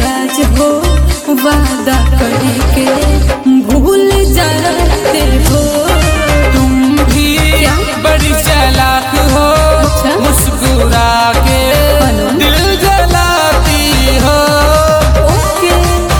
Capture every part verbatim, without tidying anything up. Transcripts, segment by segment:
धोखेबाज हो वादा करके भूल जाते हो। तुम भी बड़ी चालाक हो, मुस्कुरा के दिल जलाती हो। ओके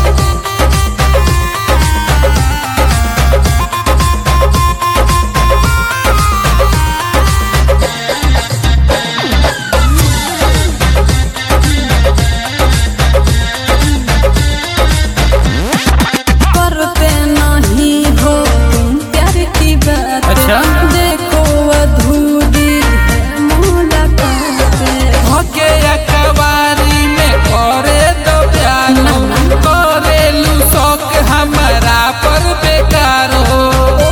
करते नहीं हो तुम प्यार की बात। अच्छा? देखो अधूरी है मुलाकात। होके अखबारी में करे तो प्यार हो, करेलू शौक हमारा पर बेकार हो।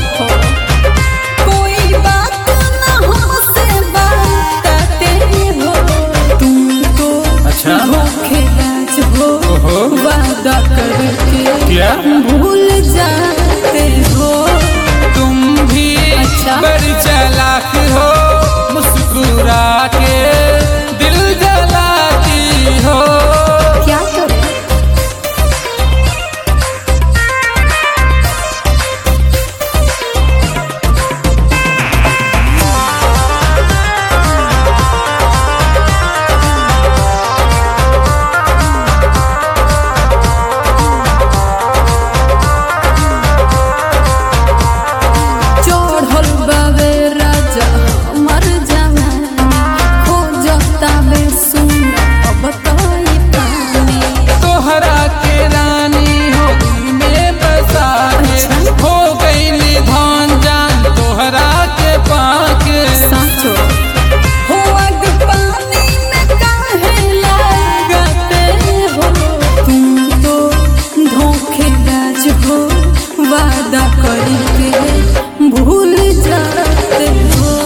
कोई बात ना हमसे बताते हो तुम तो। अच्छा? धोखेबाज हो ओहो। वादा करके क्या? भूल जाते हो। तुम भी अच्छा? बड़ी चालाक हो, मुस्कुरा के दिल जलाती हो। क्या करें चढ़ल बाबे राजा मर जवानी खोजता बे सुन अब तई पानी। तोहरा के रानी हो दिल में बसा के, हो गई धान जान तोहरा के पाके। साचो हो अग पानी में काहे लगाते हो तुम तो। धोखेबाज हो वादा करके भूल जाते हो।